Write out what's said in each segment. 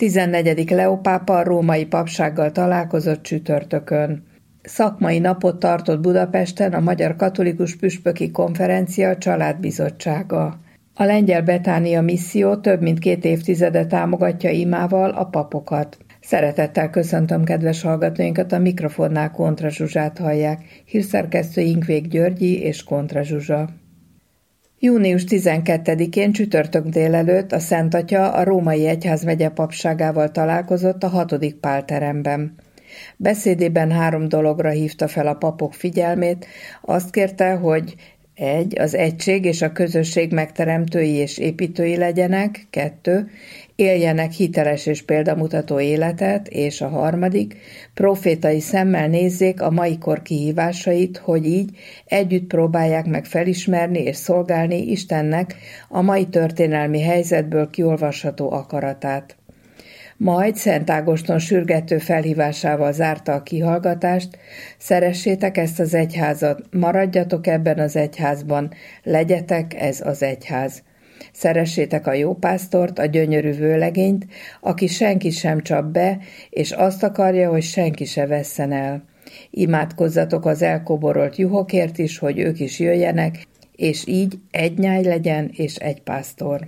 14. Leó pápa a római papsággal találkozott csütörtökön. Szakmai napot tartott Budapesten a Magyar Katolikus Püspöki Konferencia családbizottsága. A lengyel Betánia misszió több mint 2 évtizede támogatja imával a papokat. Szeretettel köszöntöm kedves hallgatóinkat, a mikrofonnál Kontra Zsuzsát hallják, hírszerkesztő Inkvék Györgyi és Kontra Zsuzsa. Június 12-én csütörtök délelőtt a Szent Atya a Római Egyházmegye papságával találkozott a 6. Pál teremben. Beszédében 3 dologra hívta fel a papok figyelmét, azt kérte, hogy 1. Az egység és a közösség megteremtői és építői legyenek, 2. Éljenek hiteles és példamutató életet, és a 3. Profétai szemmel nézzék a mai kor kihívásait, hogy így együtt próbálják meg felismerni és szolgálni Istennek a mai történelmi helyzetből kiolvasható akaratát. Majd Szent Ágoston sürgető felhívásával zárta a kihallgatást: szeressétek ezt az egyházat, maradjatok ebben az egyházban, legyetek ez az egyház. Szeressétek a jópásztort, a gyönyörű vőlegényt, aki senki sem csap be, és azt akarja, hogy senki se vesszen el. Imádkozzatok az elkoborolt juhokért is, hogy ők is jöjjenek, és így egy nyáj legyen és egy pásztor.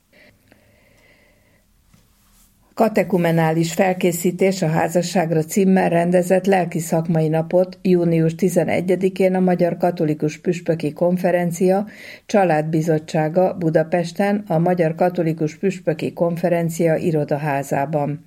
Katekumenális felkészítés a házasságra címmel rendezett lelki szakmai napot június 11-én a Magyar Katolikus Püspöki Konferencia családbizottsága Budapesten a Magyar Katolikus Püspöki Konferencia irodaházában.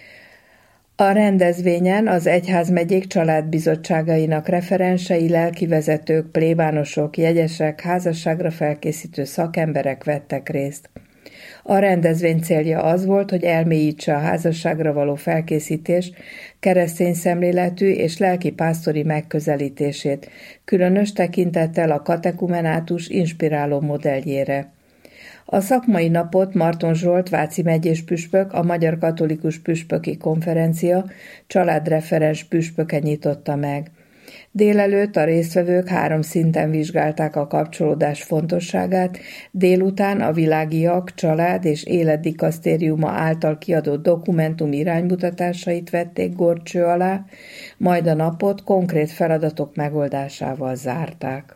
A rendezvényen az egyházmegyék családbizottságainak referensei, lelkivezetők, plébánosok, jegyesek, házasságra felkészítő szakemberek vettek részt. A rendezvény célja az volt, hogy elmélyítse a házasságra való felkészítés keresztény szemléletű és lelki pásztori megközelítését, különös tekintettel a katekumenátus inspiráló modelljére. A szakmai napot Marton Zsolt váci megyés püspök, a Magyar Katolikus Püspöki Konferencia családreferens püspöke nyitotta meg. Délelőtt a résztvevők 3 szinten vizsgálták a kapcsolódás fontosságát, délután a Világiak Család és Életdikasztériuma által kiadott dokumentum iránymutatásait vették górcső alá, majd a napot konkrét feladatok megoldásával zárták.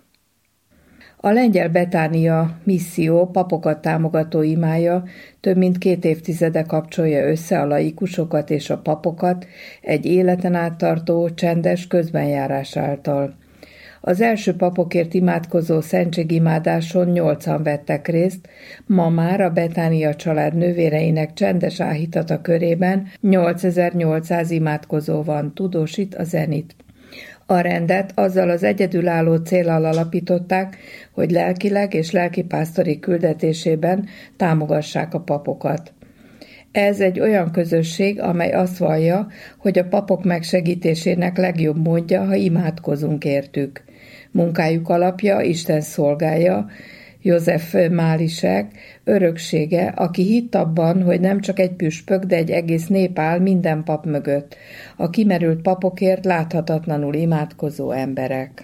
A lengyel Betánia misszió papokat támogató imája több mint 2 évtizede kapcsolja össze a laikusokat és a papokat egy életen át tartó, csendes közbenjárás által. Az első papokért imádkozó szentségimádáson 8-an vettek részt, ma már a Betánia család nővéreinek csendes áhítata körében 8800 imádkozó van, tudósít a Zenit. A rendet azzal az egyedülálló céllal alapították, hogy lelkileg és lelkipásztori küldetésében támogassák a papokat. Ez egy olyan közösség, amely azt vallja, hogy a papok megsegítésének legjobb módja, ha imádkozunk értük. Munkájuk alapja Isten szolgája, József Málisek öröksége, aki hitt abban, hogy nem csak egy püspök, de egy egész nép áll minden pap mögött, a kimerült papokért láthatatlanul imádkozó emberek.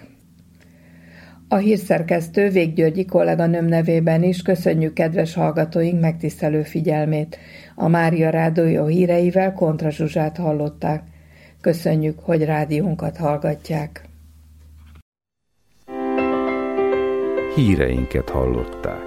A hírszerkesztő Vék Györgyi kolléganőm nevében is köszönjük kedves hallgatóink megtisztelő figyelmét. A Mária Rádió híreivel Kontra Zsuzsát hallották. Köszönjük, hogy rádiónkat hallgatják. Híreinket hallották.